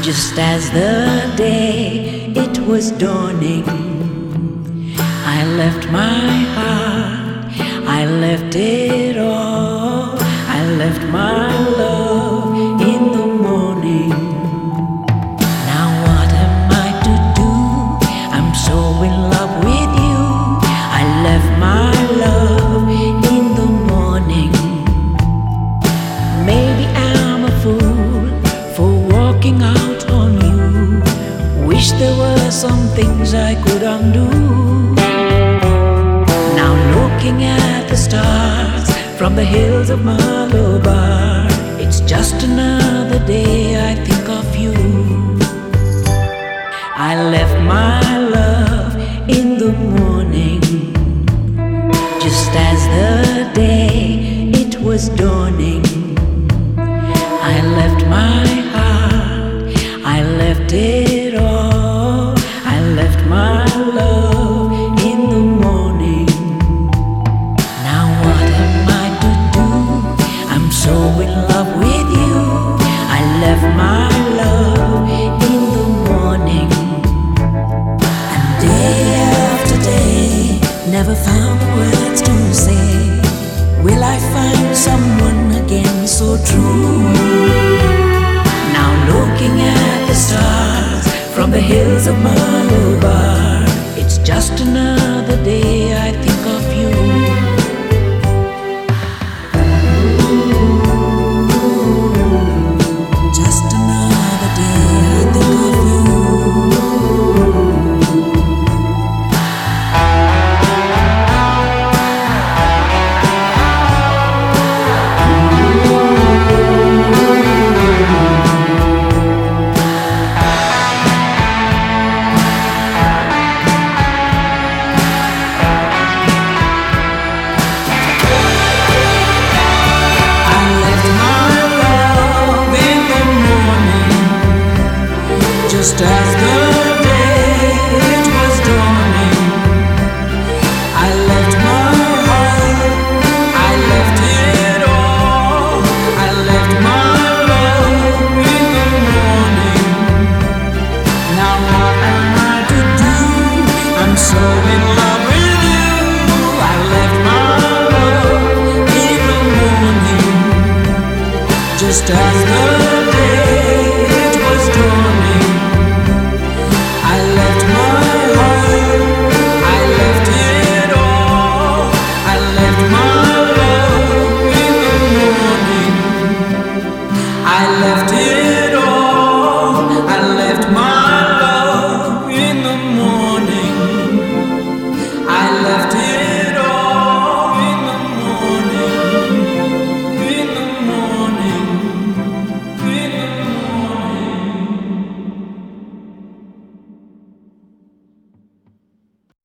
Just as the day it was dawning, I left my heart, I left it all. I left my love in the morning. Now what am I to do? I'm so in love with you. I left my love in the morning. Maybe I'm a fool for walking out on you. Wish there were some things I could undo. Now looking at the stars from the hills of Malabar, it's just another day I think of you. I left my love in the morning, just as the day it was dawning. I left my heart, I left it all. I left my love in the morning. Now what am I to do? I'm so in love with you. I left my love in the morning. And day after day, never found words to say. Will I find someone again so true? Now looking at the stars from the hills of Malabar, it's just another day I think of you. Just another day I think of you. Just as the